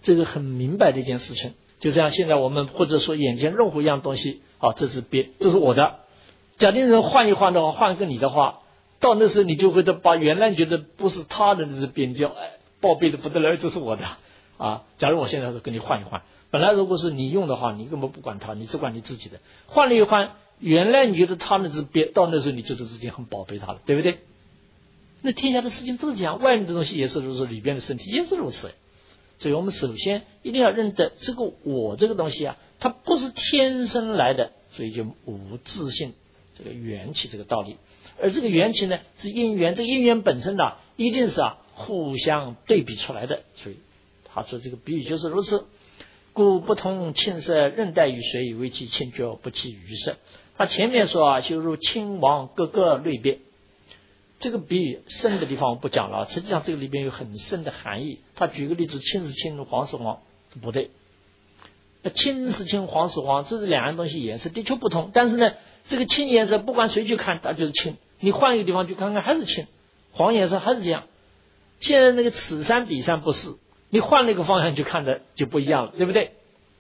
这个很明白的一件事情。就像现在我们或者说眼前任何一样东西，这是别，这是我的。假定人换一换的话，换一个你的话，到那时候你就会把原来觉得不是他的那是边叫，报备的不得了，这是我的啊。假如我现在是跟你换一换，本来如果是你用的话，你根本不管他，你只管你自己的。换了一换，原来你觉得他那是边，到那时候你觉得自己很宝贝他了，对不对？那天下的事情都是这样，外面的东西也是如此，里边的身体也是如此。所以我们首先一定要认得这个我这个东西啊，它不是天生来的，所以就无自性这个缘起这个道理。而这个缘起呢是因缘，这个因缘本身呢一定是互相对比出来的。所以他说这个比喻就是如此。故不同庆色，任待于水，为其清觉，不弃于色。他前面说修如亲王各个类别。这个比喻深的地方我不讲了，实际上这个里边有很深的含义。他举个例子，青是青，黄是黄，不对。青是青，黄是黄，这是两样东西颜色的确不同，但是呢，这个青颜色不管谁去看，它就是青。你换一个地方去看看，还是青，黄颜色还是这样。现在那个此山彼山不是，你换了一个方向去看的就不一样了，对不对？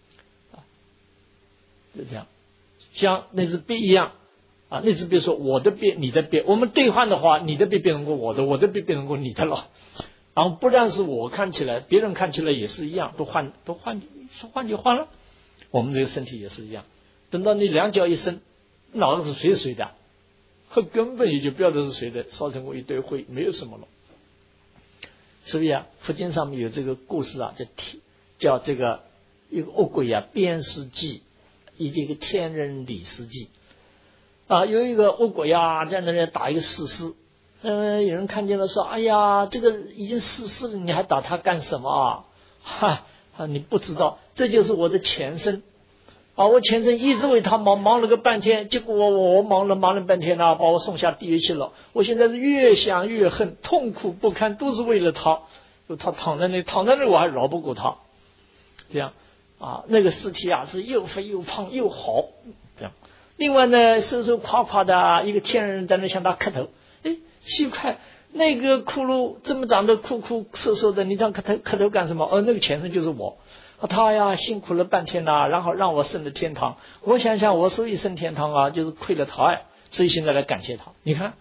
就这样，像那只鳖一样。那只鳖说我的鳖你的鳖，我们兑换的话，你的鳖变成过我的，我的鳖变成过你的了。然后不但是我看起来，别人看起来也是一样，都换说换就换了。我们这个身体也是一样，等到你两脚一伸，脑子是谁的，根本也就不知道这是谁的，烧成过一堆灰，没有什么了。所以佛经上面有这个故事叫这个一个恶鬼鞭尸记，以及一个天人理尸记。有一个恶鬼在那里打一个死尸，有人看见了说：“哎呀，这个已经死尸了，你还打他干什么你不知道，这就是我的前身我前身一直为他忙了个半天，结果我忙了半天把我送下地狱去了。我现在是越想越恨，痛苦不堪，都是为了他。他躺在那我还饶不过他。这样那个尸体是又肥又胖又好，这样。”另外呢，瘦瘦垮垮的一个天人在那向他磕头，奇怪，那个骷髅这么长得酷瘦瘦的，你这样磕头干什么？那个前身就是我，他辛苦了半天然后让我升了天堂。我想想，我所以升天堂就是亏了他所以现在来感谢他。你看，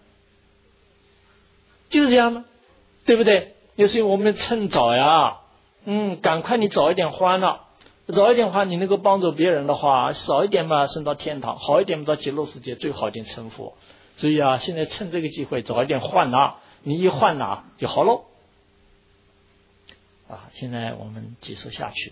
就是这样的，对不对？所以我们趁早赶快你早一点还了。早一点的话，你能够帮助别人的话，少一点嘛升到天堂，好一点到极乐世界，最好一点成佛。所以现在趁这个机会早一点换你一换就好喽。现在我们继续下去。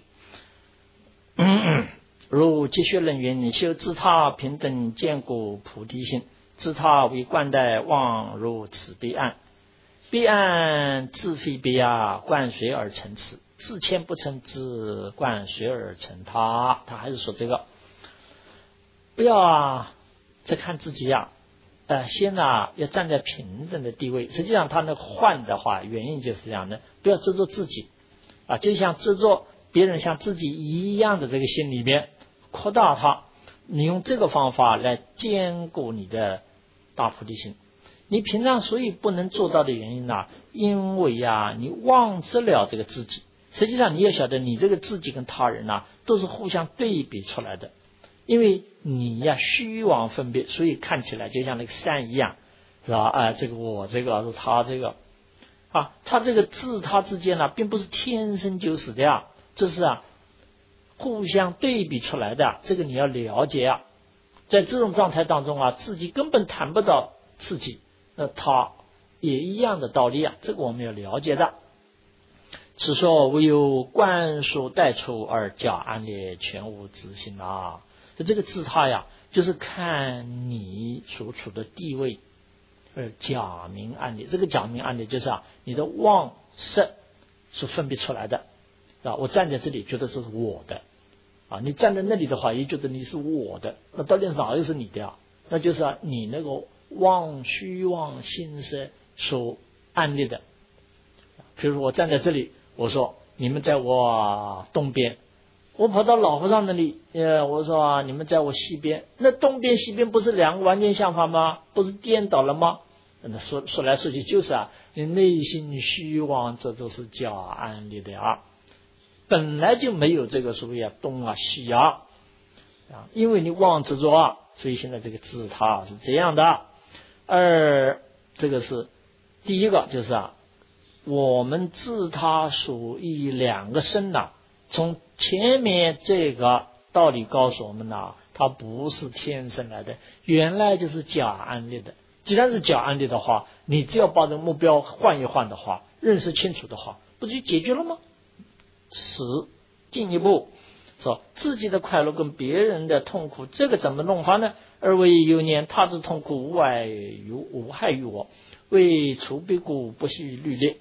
如积学人云：你修自他平等坚固菩提心，自他为冠带，望如此彼岸。彼岸自非彼冠谁而成此？自谦不成自冠谁而成他？他还是说这个，不要再看自己先要站在平等的地位。实际上他那换的话，原因就是这样的，不要执着自己就像执着别人像自己一样的这个心里面扩大它，你用这个方法来兼顾你的大菩提心。你平常所以不能做到的原因因为你忘记了这个自己。实际上你也晓得，你这个自己跟他人都是互相对比出来的。因为你虚妄分别，所以看起来就像那个山一样，是吧？这个我这个是他这个他这个自他之间并不是天生就是的这是互相对比出来的。这个你要了解在这种状态当中自己根本谈不到自己，那他也一样的道理这个我们要了解的。此说唯有观所带出而假安立，全无自性这个自他就是看你所处的地位而假名安立。这个假名安立就是你的妄色所分别出来的我站在这里觉得这是我的你站在那里的话也觉得你是我的，那到底哪又是你的那就是你那个虚妄心色所安立的。比如我站在这里，我说你们在我东边，我跑到老和尚那里我说你们在我西边，那东边西边不是两个完全相反吗？不是颠倒了吗？那说来说去就是你内心虚妄，这都是假安立的本来就没有这个所谓东西因为你妄执着所以现在这个自他是这样的。而这个是第一个，就是我们自他属于两个身从前面这个道理告诉我们它不是天生来的，原来就是假安立的。既然是假安立的话，你只要把这个目标换一换的话，认识清楚的话，不就解决了吗？进一步说自己的快乐跟别人的痛苦，这个怎么弄法呢？而为有念他之痛苦无害于我，为除彼故不惜虑劣。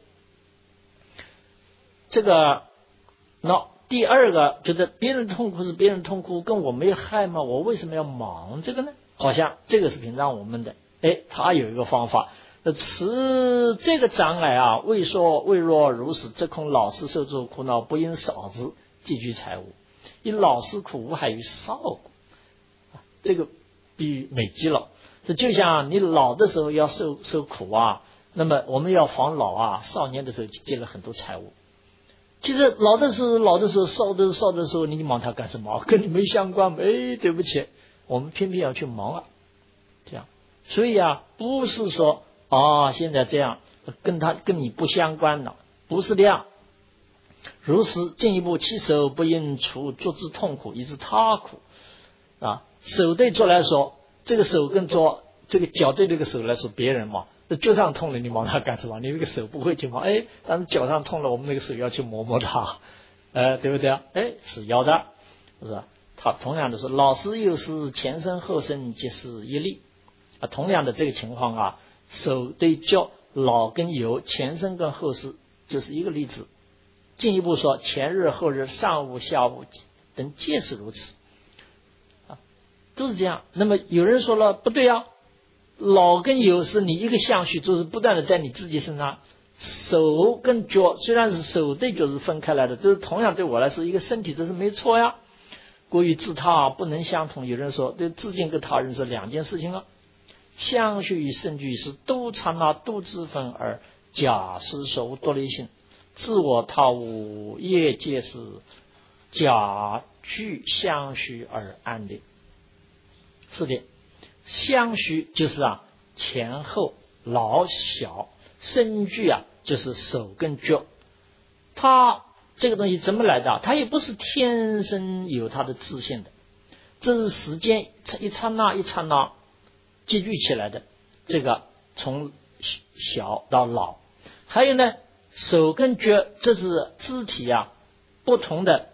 这个第二个就是别人的痛苦是别人的痛苦，跟我没害吗？我为什么要忙这个呢？好像这个是平常我们的，他有一个方法，持这个障碍未若如此，则恐老师受诸苦恼，不因少之积聚财物，以老师苦无害于少故。这个比喻美极了。这就像你老的时候要受苦那么我们要防老少年的时候积了很多财物。其实老的时候少的时候，你忙它干什么？跟你没相关。对不起，我们偏偏要去忙这样。所以不是说现在这样跟你不相关了，不是这样。如是进一步，其手不因除作之痛苦，以致他苦手对做来说，这个手跟做这个脚对这个手来说，别人脚上痛了，你忙它干什么？你那个手不会去忙，但是脚上痛了，我们那个手要去摸它，对不对是要的，是吧？他同样的是，老师又是前身后身皆是一例同样的这个情况手对脚，老跟有，前身跟后身就是一个例子。进一步说，前日后日上午下午等皆是如此都是这样。那么有人说了，不对老跟有是你一个相续，就是不断的在你自己身上。手跟脚虽然是手对脚是分开来的，这是同样对我来说一个身体，这是没错过于自他不能相同。有人说对自见跟他人是两件事情相续与身具是都刹那都自分，而假实所无多类性，自我他无业皆是假具相续而安立。是的，相续就是前后老小，身具就是手跟脚。它这个东西怎么来的？它也不是天生有它的自性的，这是时间一刹那一刹那积聚起来的。这个从小到老，还有呢，手跟脚，这是肢体不同的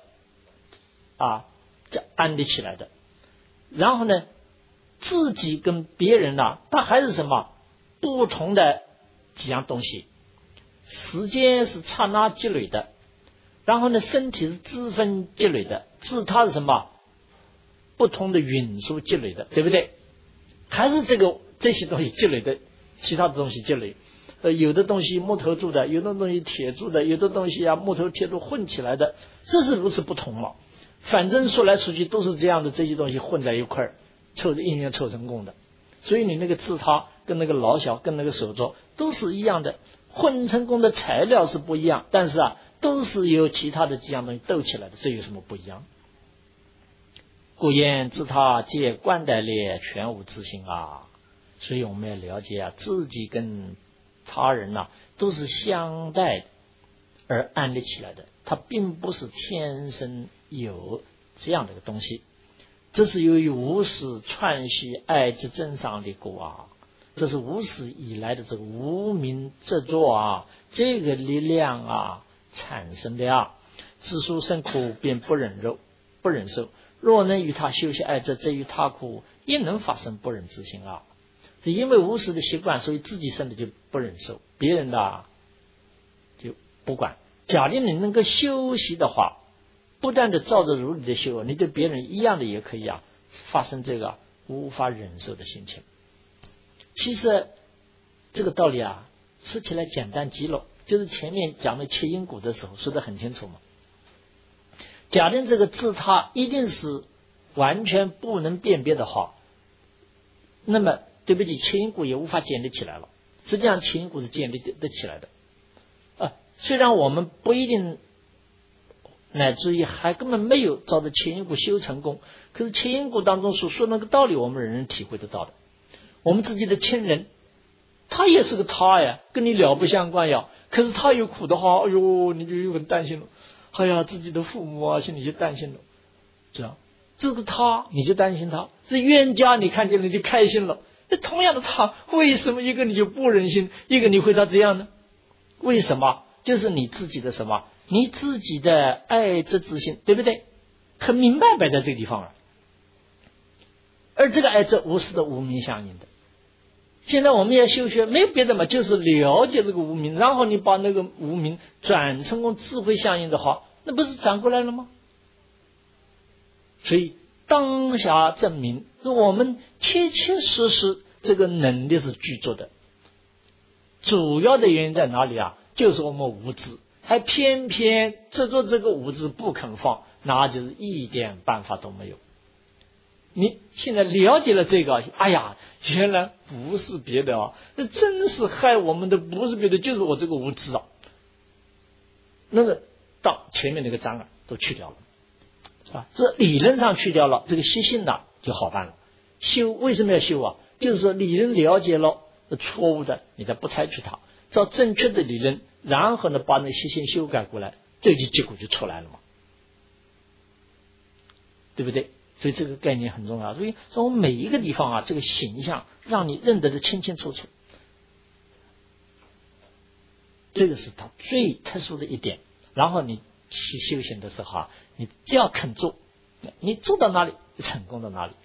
安立起来的。然后呢，自己跟别人它还是什么不同的几样东西。时间是刹那积累的，然后呢，身体是支分积累的，自他是什么不同的匀数积累的，对不对？还是这些东西积累的，其他的东西积累。有的东西木头做的，有的东西铁做的，有的东西木头铁都混起来的，这是如此不同了。反正说来说去都是这样的，这些东西混在一块儿，应缘凑成功的。所以你那个自他跟那个老小跟那个手镯都是一样的，混成功的材料是不一样，但是都是由其他的几样东西斗起来的，这有什么不一样？故言自他皆观待列全无自性所以我们要了解自己跟他人都是相待的而安立起来的，它并不是天生有这样的一个东西，这是由于无始串习爱之真上的果这是无始以来的这个无明执着这个力量产生的自殊生苦便不忍受，若能与他修习爱这与他苦也能发生不忍之心是因为无始的习惯，所以自己生的就不忍受，别人的就不管。假定你能够修习的话，不断的照着如理的修，你对别人一样的也可以发生这个无法忍受的心情。其实这个道理说起来简单极了，就是前面讲的切因果的时候说得很清楚嘛。假定这个自他一定是完全不能辨别的话，那么对不起，切因果也无法建立起来了。实际上切因果是建立得起来的虽然我们不一定乃至于还根本没有照着前因果修成功，可是前因果当中所说那个道理，我们人人体会得到的。我们自己的亲人，他也是个他呀，跟你了不相关呀。可是他有苦的话，哎呦，你就又很担心了。哎呀，自己的父母啊，心里就担心了。这样，这个他你就担心他，这冤家你看见了就开心了。那同样的他，为什么一个你就不忍心，一个你会他这样呢？为什么？就是你自己的什么？你自己的爱之之心，对不对？很明白摆在这个地方了。而这个爱这无始的无明相应的。现在我们要修学，没有别的嘛，就是了解这个无明，然后你把那个无明转成跟智慧相应的话，那不是转过来了吗？所以当下证明，是我们切切实实这个能力是具足的。主要的原因在哪里啊？就是我们无知，还偏偏执着这个无知不肯放，那就是一点办法都没有。你现在了解了这个，哎呀，原来不是别的啊，那真是害我们的不是别的，就是我这个无知啊。那个到前面那个障碍都去掉了，是吧？这理论上去掉了，这个习性呢就好办了。修为什么要修啊？就是说理论了解了错误的，你再不采取它，照正确的理论，然后呢把那习性修改过来，这就结果就出来了嘛，对不对？所以这个概念很重要。所以说我们每一个地方啊，这个形象让你认得的清清楚楚，这个是它最特殊的一点。然后你去修行的时候啊，你只要肯做，你做到哪里成功到哪里，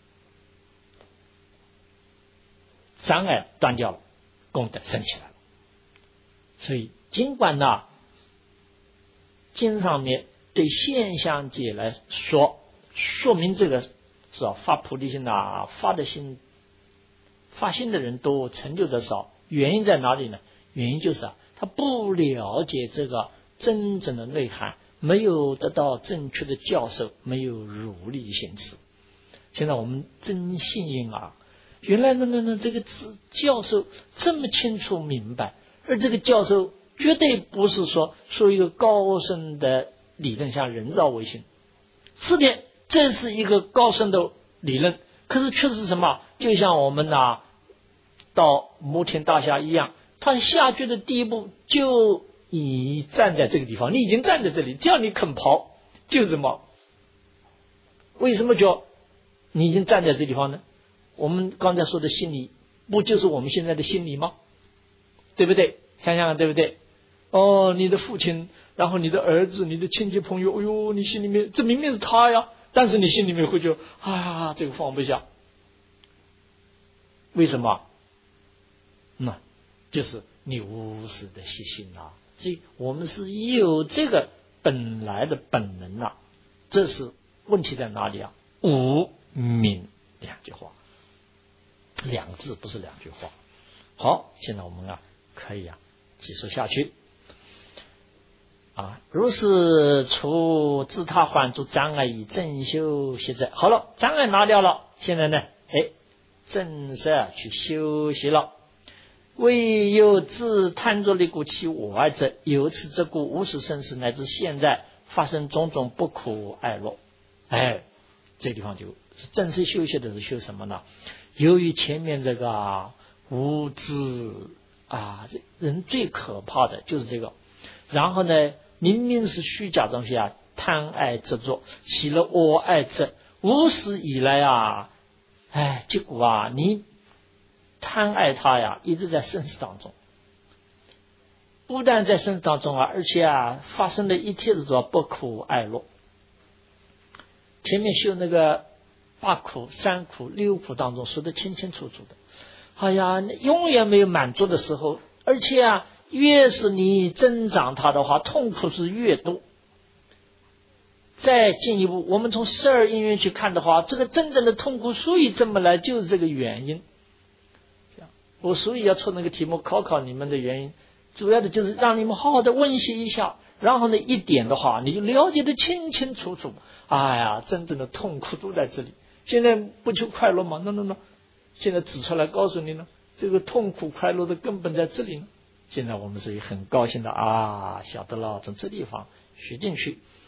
障碍断掉了，功德升起来了。所以尽管呢，经上面对现象界来说明这个是吧，发菩提心啊，发心的人多，成就的少，原因在哪里呢？原因就是他不了解这个真正的内涵，没有得到正确的教授，没有如理行持。现在我们真幸运啊，原来这个教授这么清楚明白，而这个教授绝对不是说一个高深的理论，像人造卫星，是的，这是一个高深的理论，可是却是什么？就像我们到摩天大厦一样，他下去的第一步就已站在这个地方，你已经站在这里，只要你肯跑，就什么？为什么叫你已经站在这地方呢？我们刚才说的心理，不就是我们现在的心理吗？对不对？想想对不对？哦，你的父亲，然后你的儿子，你的亲戚朋友，哎呦，你心里面这明明是他呀，但是你心里面会觉得啊，这个放不下。为什么？那就是你无始的习性啊。所以我们是有这个本来的本能啊。这是问题在哪里啊？无明两句话，两个字不是两句话。好，现在我们可以继续下去。如是除自他还诸障碍以正修习者。好了，障碍拿掉了，现在呢，正式去修习了。唯有自贪着力故其我爱者，由此这故无始生死乃至现在发生种种不苦爱乐。这地方就正式修习的是修什么呢？由于前面这个无知人最可怕的就是这个。然后呢，明明是虚假东西贪爱执着，起了我爱执，无始以来结果你贪爱它一直在生死当中，不但在生死当中而且发生了一切的不苦爱乐。前面修那个8苦、3苦、6苦当中说得清清楚楚的。永远没有满足的时候，而且越是你增长它的话，痛苦是越多。再进一步，我们从12因缘去看的话，这个真正的痛苦所以这么来，就是这个原因。我所以要出那个题目考你们的原因，主要的就是让你们好好的温习一下，然后呢一点的话你就了解得清清楚楚。真正的痛苦都在这里。现在不求快乐吗？ No， 现在指出来告诉你呢，这个痛苦快乐的根本在这里呢。现在我们是很高兴的晓得了，从这地方学进去。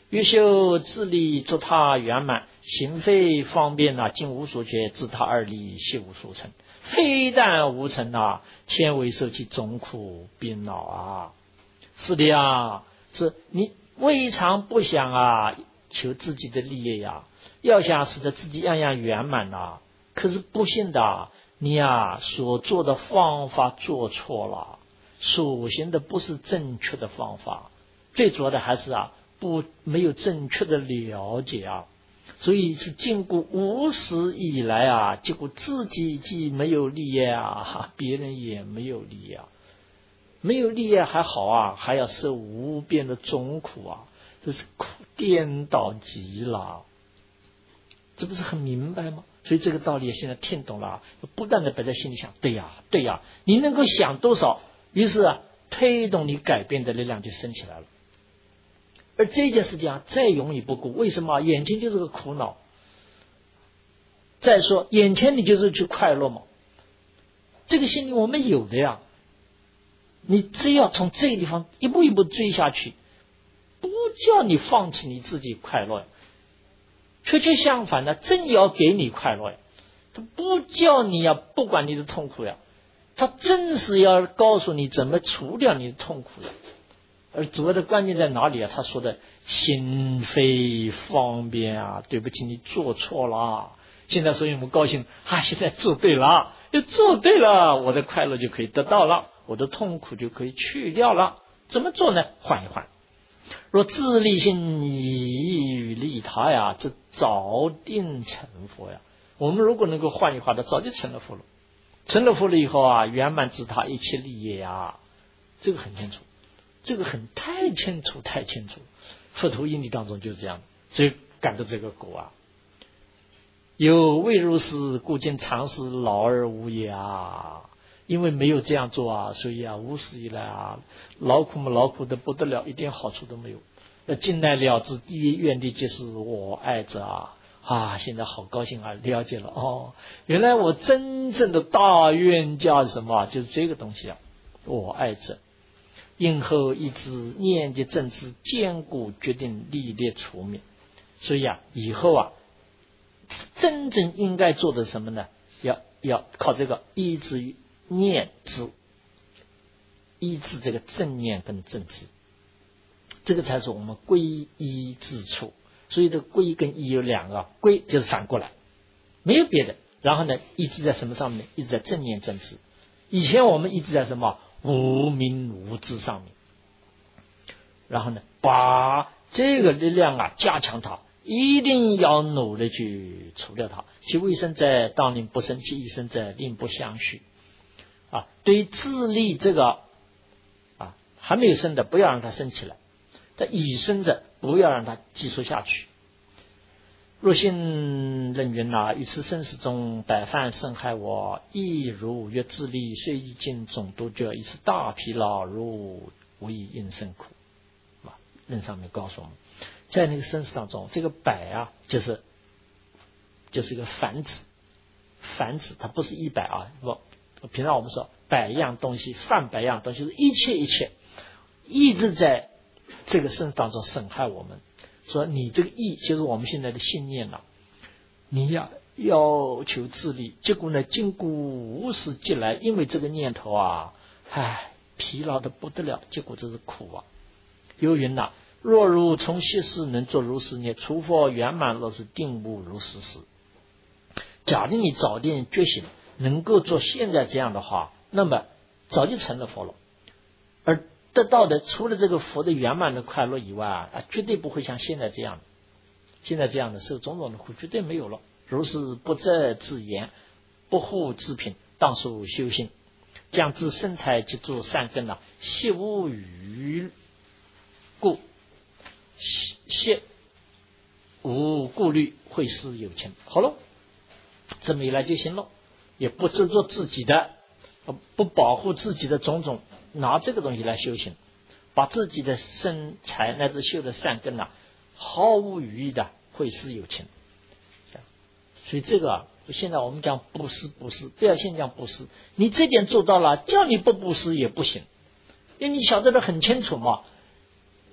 欲修自利，作他圆满，行非方便尽无所缺，自他二利，悉无所成。非但无成千为受其总苦病恼是的是你未尝不想求自己的利益要想使得自己样样圆满可是不幸的你所做的方法做错了，所行的不是正确的方法，最主要的还是没有正确的了解所以是经过无始以来结果自己既没有利益别人也没有利益没有利益还好还要受无边的总苦这是苦颠倒极了，这不是很明白吗？所以这个道理现在听懂了不断的摆在心里想，对呀，你能够想多少，于是推动你改变的力量就升起来了。而这件事情再容易不过，为什么？眼前就是个苦恼。再说眼前你就是去快乐嘛，这个心理我们有的呀，你只要从这个地方一步一步追下去，不叫你放弃你自己快乐，却相反的正要给你快乐呀，他不叫你不管你的痛苦呀，他正是要告诉你怎么除掉你的痛苦呀。而主要的关键在哪里他说的心非方便对不起你做错了，现在所以我们高兴现在做对了，做对了我的快乐就可以得到了，我的痛苦就可以去掉了。怎么做呢？换一换，若自利心以与利他这早定成佛呀。我们如果能够换一换的，早就成了佛了。成了佛了以后圆满自他一切利益这个很清楚，这个太清楚。佛陀因地当中就是这样，所以感到这个果有未如是，故今常是劳而无益因为没有这样做所以无始以来劳苦的不得了，一点好处都没有。近来了知第一愿力即是我爱者现在好高兴了解了原来我真正的大愿叫什么？就是这个东西我爱者。因后一知念及正知坚固，决定历烈除灭。所以以后真正应该做的什么呢？要靠这个依止于念知，依止这个正念跟正知，这个才是我们归依之处。所以这个归跟依有两个，归就是反过来，没有别的。然后呢，一直在什么上面？一直在正念正知。以前我们一直在什么？无明无知上面。然后呢，把这个力量加强它，一定要努力去除掉它。其未生者当令不生，其已生者令不相续对于自利这个还没有生的，不要让它生起来；但已生者，不要让它继续下去。若信任云于此生死中，百犯甚害我，亦如越自利，虽已尽总多觉，以此大疲劳，如无以应生苦。论上面告诉我们，在那个生死当中，这个百就是一个繁殖，它不是100不，平常我们说100样东西，犯100样东西，是一切一直在这个生死当中损害我们。说你这个意就是我们现在的信念你要求自利，结果呢，经过无始劫来，因为这个念头疲劳的不得了，结果这是苦有云若如从昔世能做如是念，除佛圆满若是定悟如是时。假定你早点觉醒，能够做现在这样的话，那么早就成了佛了。而得到的除了这个佛的圆满的快乐以外绝对不会像现在这样的受种种的苦，绝对没有了。如是不择自言，不护自品，当属修行，将自身财及诸善根悉无余故，悉无顾虑，会施有情。好了，这么一来就行了，也不执着自己的，不保护自己的种种，拿这个东西来修行，把自己的身财乃至修的善根毫无余意的会施有情。所以这个现在我们讲布施，不要先讲布施，你这点做到了，叫你不布施也不行，因为你晓得的很清楚嘛。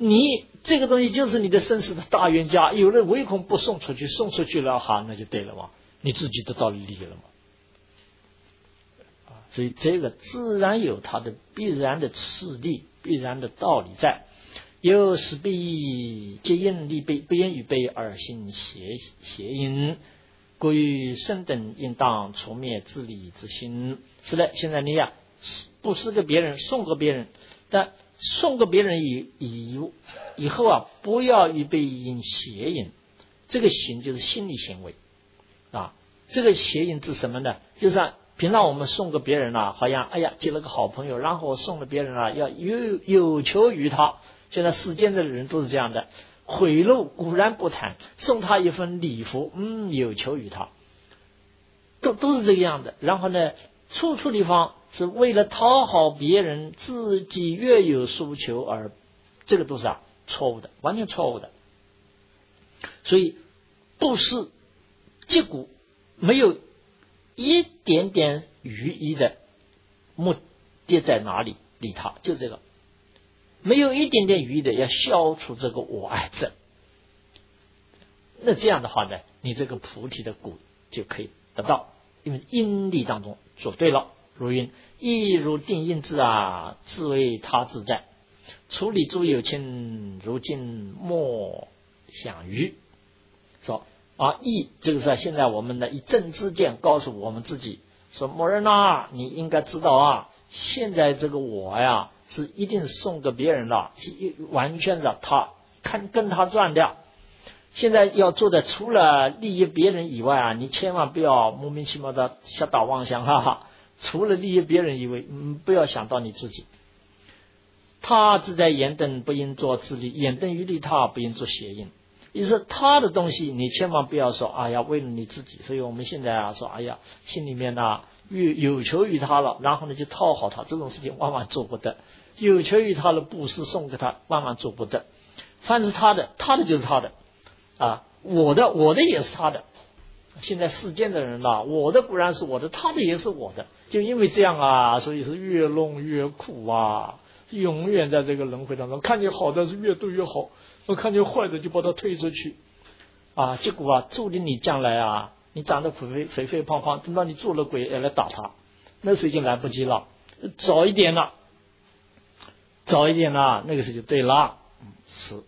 你这个东西就是你的生死的大冤家，有人唯恐不送出去，送出去了哈，那就对了嘛，你自己得到利益了嘛。所以这个自然有它的必然的次第，必然的道理在。有时必皆因利悲，不因与悲而行邪因，故于圣等应当除灭自利之心。是的，现在你呀，布施给别人，送给别人，但送给别人以后啊，不要预备因邪因。这个行就是心理行为啊。这个邪因指什么呢？就是平常我们送给别人好像哎呀结了个好朋友，然后我送给别人要有求于他。现在世间的人都是这样的，贿赂固然不谈，送他一份礼服，有求于他，都是这个样的。然后呢，处处地方是为了讨好别人，自己越有诉求，而这个都是错误的，完全错误的。所以布施结果没有一点点余意的目的在哪里？利他，就这个。没有一点点余意的要消除这个我爱症，那这样的话呢，你这个菩提的果就可以得到，因为因力当中做对了。如云亦如定因智自为他自在，处理诸有情，如今莫想于。说义这个是现在我们的以正知见告诉我们自己说，某人你应该知道现在这个我呀是一定送给别人了，完全的他跟他赚的。现在要做的除了利益别人以外你千万不要莫名其妙的瞎打妄想除了利益别人以外，不要想到你自己。他自在言等，不应作自利，言等于利他，不应作邪因。意思他的东西你千万不要说为了你自己。所以我们现在说心里面有求于他了，然后呢就讨好他，这种事情万万做不得。有求于他了，布施送给他，万万做不得。凡是他的就是他的我的也是他的。现在世间的人我的固然是我的，他的也是我的，就因为这样所以是越弄越苦永远在这个轮回当中，看见好的是越对越好，看见坏的就把它推出去结果注定你将来你长得肥肥胖胖，等到你做了鬼要来打他，那时候已经来不及了，早一点了，那个时候就对了。是。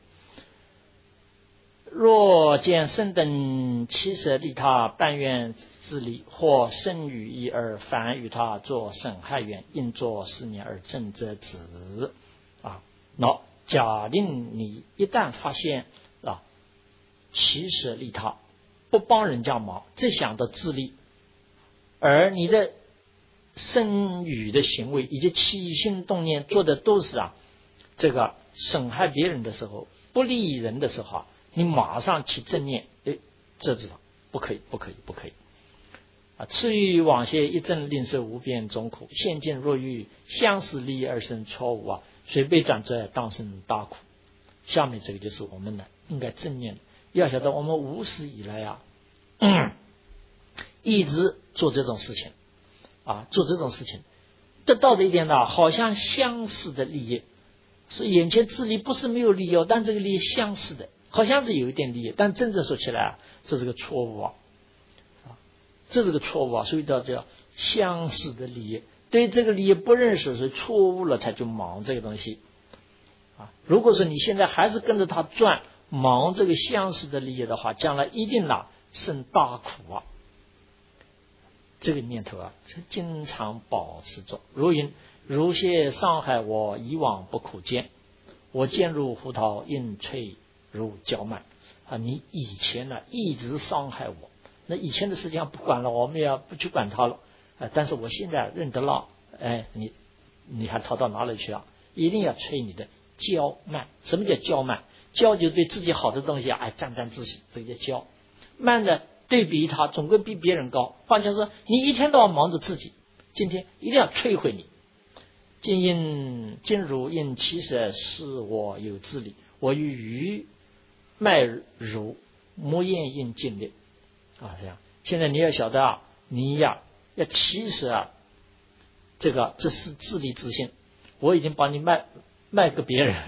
若见圣等七舍利他，但愿自利，或生于意而反与他作损害缘，应作是念而正则止假定你一旦发现七舍利他，不帮人家忙，只想着自利，而你的身语的行为以及起心动念做的都是这个损害别人的时候，不利于人的时候你马上起正念，这知道不可以。次于往昔一正令色无边中苦，现今若遇相似利益而生错误虽被转折当生大苦。下面这个就是我们应该正念。要晓得我们无始以来一直做这种事情得到的一点好像相似的利益。所以眼前自利不是没有利益但这个利益相似的，好像是有一点利益，但真正说起来这是个错误所以叫相似的利益。对这个利益不认识，是错误了才去忙这个东西如果说你现在还是跟着他转，忙这个相似的利益的话，将来一定生大苦这个念头经常保持着。如云如些伤害我，以往不苦见，我见入胡桃，应脆如焦蔓你以前一直伤害我，那以前的事情不管了，我们也不去管它了但是我现在认得了你还逃到哪里去一定要催你的骄慢。什么叫骄慢？骄就对自己好的东西沾自喜，这个叫骄。慢的对比他总归比别人高，换句话说你一天到晚忙着自己，今天一定要摧毁你。今如因其实是我有自理，我与鱼麦如木焰应尽力这样。现在你要晓得你要其实这是自利自信，我已经把你卖给别人了，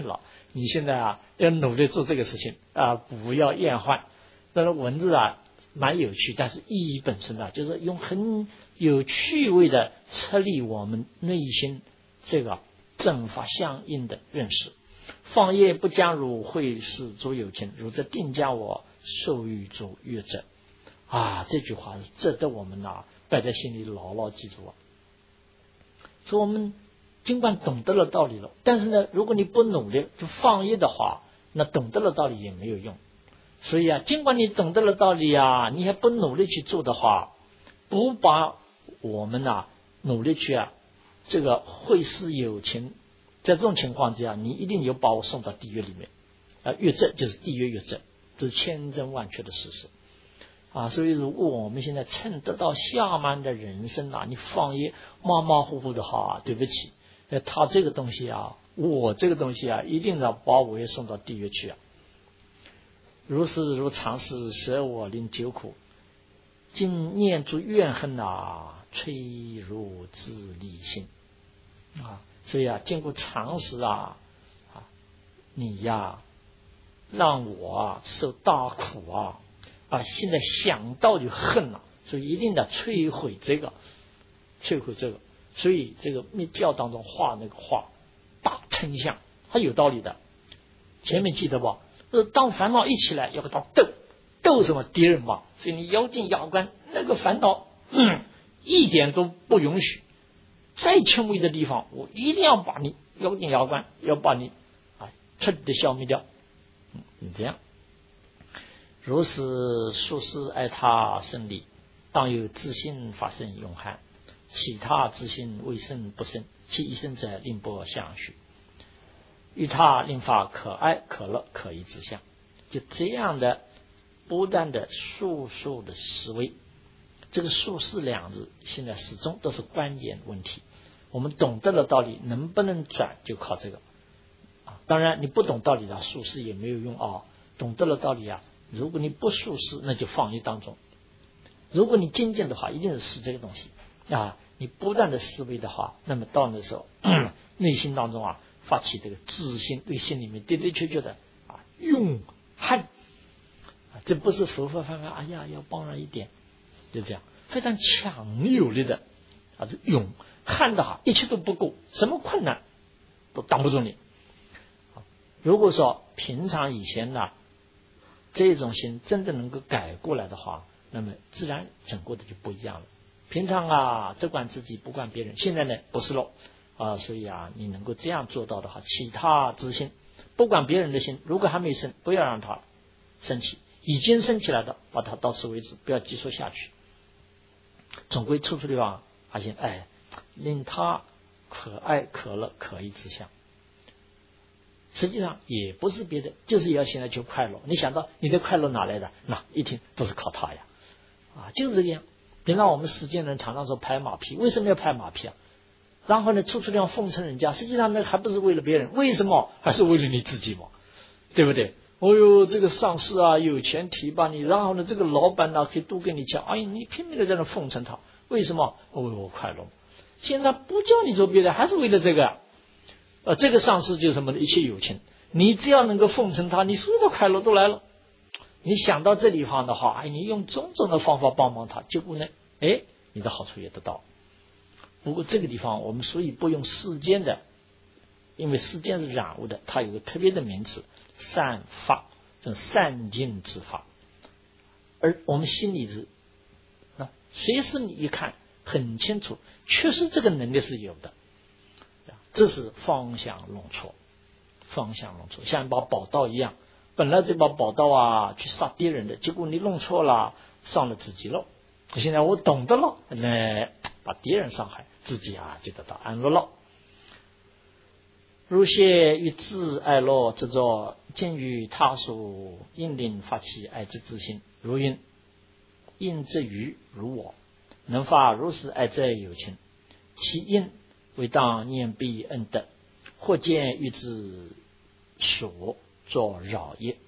你现在啊要努力做这个事情啊，不要厌患。这个文字啊蛮有趣，但是意义本身啊，就是用很有趣味的策立我们内心这个正法相应的认识。放业不将汝会使诸有情，如则定将我受欲诸乐者。啊，这句话是值得我们摆在心里牢牢记住啊。所以我们尽管懂得了道理了，但是呢，如果你不努力就放业的话，那懂得了道理也没有用。所以啊，尽管你懂得了道理啊，你还不努力去做的话，不把我们努力去这个会使有情，在这种情况之下，你一定有把我送到地狱里面乐证就是地狱乐证，这是千真万确的事实啊。所以如果我们现在趁得到下慢的人生你放业马马虎虎的话，对不起，他这个东西我这个东西一定要把我也送到地狱去如是如常是舍我令久苦，今念诸怨恨摧如自利心所以经过常识你让我受大苦现在想到就恨了，所以一定得摧毁这个。所以这个密教当中画那个画大称相，它有道理的。前面记得吧？当烦恼一起来，要跟他斗什么敌人嘛？所以你咬紧牙关，那个烦恼一点都不允许。再轻微的地方，我一定要把你咬紧牙关，要把你彻底的消灭掉。你这样，如是术士爱他胜利，当有自信发生永汉，其他自信未生不生，其一生者令不相续，与他令发可爱可乐可以之相。就这样的不断的述说的思维，这个术士两字现在始终都是关键问题。我们懂得了道理，能不能转就靠这个当然你不懂道理的术士也没有用懂得了道理如果你不术士，那就放于当中。如果你精进的话，一定是这个东西你不断的思维的话，那么到那时候内心当中发起这个自信，对心里面的的确确的勇悍这不是佛佛翻翻哎呀要帮人一点，就这样非常强有力的这勇悍的一切都不够，什么困难都挡不住你。如果说平常以前这种心真的能够改过来的话，那么自然整个的就不一样了。平常只管自己不管别人，现在呢不是了所以你能够这样做到的话，其他之心不管别人的心，如果还没生，不要让它升起，已经升起来的把它到此为止，不要继续下去。总归处处地方发现令他可爱可乐可以之相，实际上也不是别的，就是要现在求快乐。你想到你的快乐哪来的？那一听都是靠他呀就是这个样。平常我们世间人常常说拍马屁，为什么要拍马屁然后呢处处这样奉承人家，实际上呢还不是为了别人，为什么？还是为了你自己嘛，对不对？这个上司有钱提拔你，然后呢这个老板可以多给你钱，你拼命的在那奉承他，为什么？我快乐。现在不叫你做别的，还是为了这个这个上司就是什么的一切有情，你只要能够奉承他，你所有的快乐都来了。你想到这地方的话你用种种的方法帮忙他，结果呢你的好处也得到。不过这个地方我们所以不用世间的，因为世间是染污的，它有个特别的名词善法，这善尽之法。而我们心里是随时你一看很清楚，确实这个能力是有的，这是方向弄错。像一把宝刀一样，本来这把宝刀去杀敌人的，结果你弄错了，伤了自己了。现在我懂得了，把敌人伤害，自己就得到安乐了。如谢于自爱乐之作，见于他所应令发起爱之自心，如云应之于如我，能发如是爱者有情，其因为当念彼恩德，或见于之所作扰也。